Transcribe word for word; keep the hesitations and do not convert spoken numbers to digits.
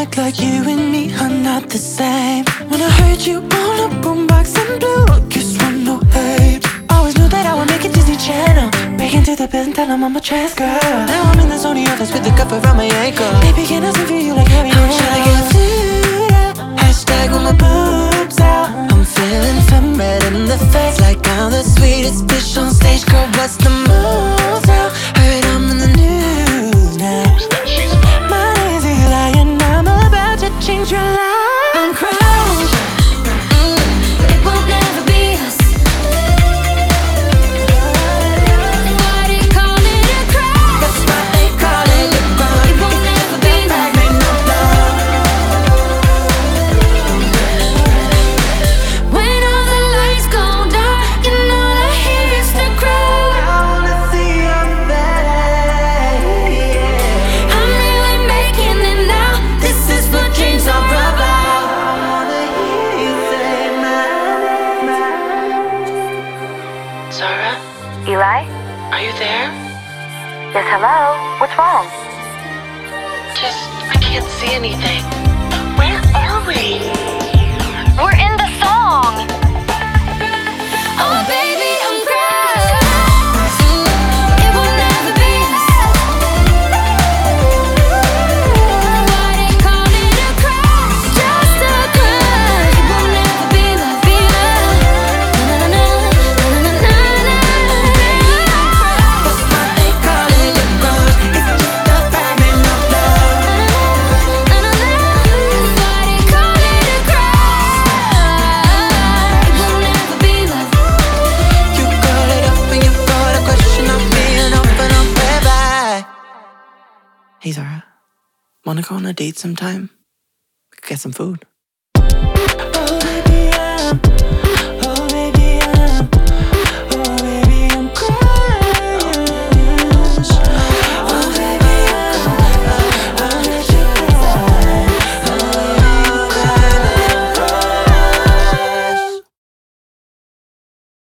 act like you and me are not the same. When I heard you on a boombox in blue, just want no hate. Always knew that I would make it Disney Channel. Break into the bed and tell 'em I'm a trans girl. Now I'm in the Sony office with the cuff around my ankle. Baby, can I sing for you like Harry? I'm tryna get through ya. Hashtag with my boobs out. I'm feeling femme red in the face, like I'm the sweetest bitch on stage. Girl, what's the move now? Heard I'm in the news now. My name's Eli and I'm about to change your life. I'm crazy. It won't never be us. Why they call it a crash? That's why they call it a bug. It won't never be us. Ain't no love. When all the lights go dark and all I hear is the crowd, I wanna see your face. I'm really making it now. This is what dreams are about. I wanna hear you say my name. Zara, Eli? are you there? Yes, hello? What's wrong? Just, I can't see anything. Where are we? We're in the song! Oh baby, I'm crushed. It will never be us. Why they call it a crush? Just a crush. It will never be love, be love. Na na na na na na na. Baby, I'm crushed. That's why they call it a bug. It's just a fragment of love. Na na na. Why they call it a crush? It will never be love. You call it up and you call a question of me and open up bye. Hey Zara, wanna go on a date sometime? We could get some food.